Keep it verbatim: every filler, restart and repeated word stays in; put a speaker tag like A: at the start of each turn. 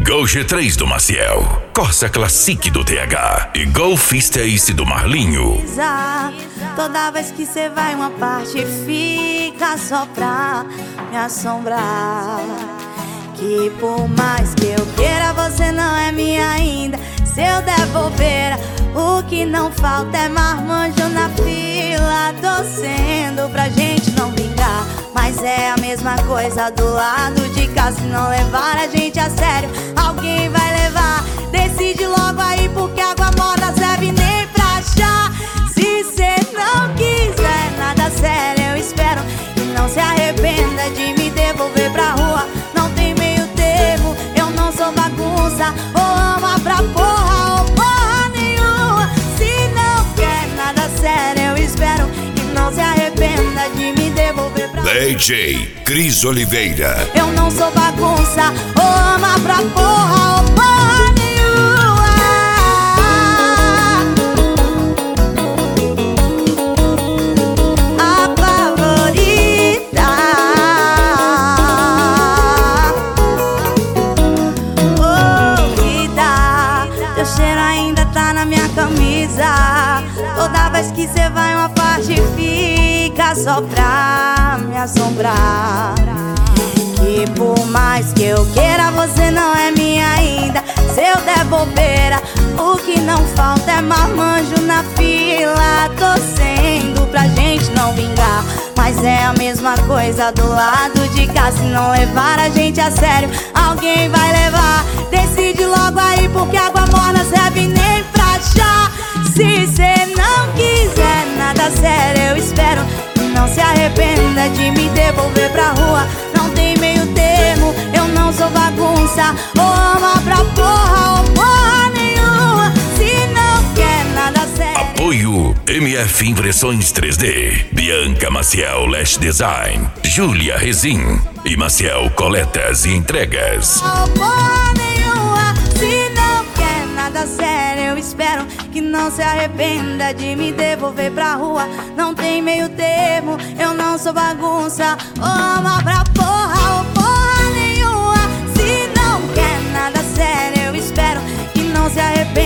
A: Gol G três do Maciel, Corsa Classic do T H e Golfista Ace do Marlinho.
B: Toda vez que cê vai uma parte fica só pra me assombrar. Que por mais que eu queira você não é minha ainda. Se eu der bobeira, o que não falta é marmanjo na fila, torcendo pra gente não vingar. Mas é a mesma coisa do lado de cá. Se não levar a gente a sério, alguém vai levar. Decide logo aí, porque água morna serve nem pra chá. Se cê não quiser nada sério, eu espero que não se arrependa de me devolver pra rua. Não tem meio termo, eu não sou bagunça. Ou ama pra porra ou porra nenhuma. Se não quer nada sério, eu espero que não se arrependa de me devolver pra rua.
A: D J Cris Oliveira.
B: Eu não sou bagunça, ou ama pra porra ou porra nenhuma. A favorita. Oh, vida, teu cheiro ainda tá na minha camisa. Toda vez que cê vai uma parte fica só pra me assombrar. Que por mais que eu queira você não é minha ainda. Se eu der bobeira, o que não falta é marmanjo na fila, torcendo pra gente não vingar. Mas é a mesma coisa do lado de cá. Se não levar a gente a sério, alguém vai levar. Decide logo aí, porque água morna serve nem pra chá. Se cê não quiser nada sério, eu espero que não se arrependa de me devolver pra rua. Não tem meio termo, eu não sou bagunça. Ou ama pra porra ou porra nenhuma. Se não quer nada sério.
A: Apoio M F Impressões três D, Bianca Maciel Lash Design, Júlia Rezin e Maciel Coletas e Entregas.
B: Ou porra nenhuma. Se não quer nada sério, eu espero que não se arrependa de me devolver pra rua. Não tem meio termo, eu não sou bagunça. Ou ama pra porra ou porra nenhuma. Se não quer nada sério, eu espero que não se arrependa